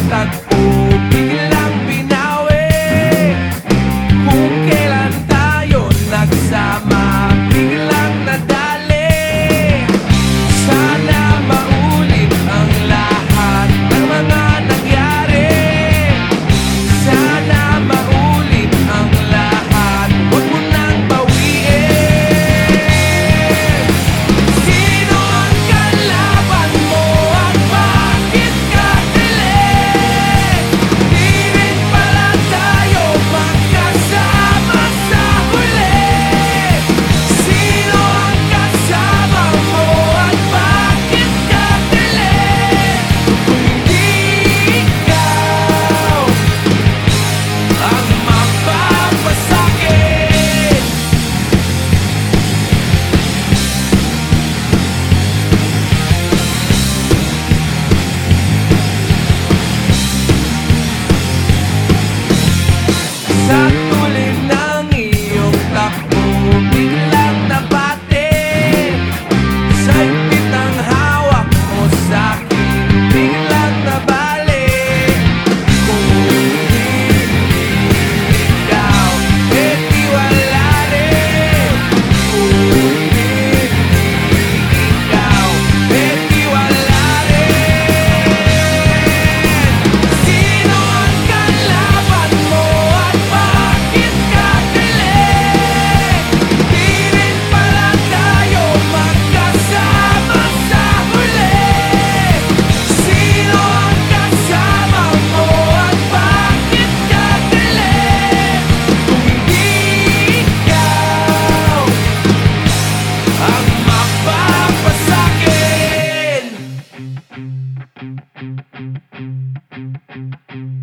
tagpo biglang binawi. Kung kailan tayo nagsama biglang nadali. Sana maulit ang lahat ng mga nangyari. Sana maulit ang lahat, huwag mo nang bawiin. Sino ang kalaban mo at bakit ka galit? Di rin pala tayo magkasama sa huli. Sino ang kasama mo at bakit ka galit? Kung hindi ikaw ang mapapasakit. Sa tulid ng iyong takbo biglang nabati. Sa higpit ng hawak mo sa'kin biglang nabali. Kung hindi ikaw, di wala rin. Kung hindi ikaw, di wala rin. Sino ang kalaban mo at bakit ka galit? Di rin pala tayo magkasama sa huli. Sino ang kasama mo at bakit ka galit? Kung hindi ikaw ang mapapasakin.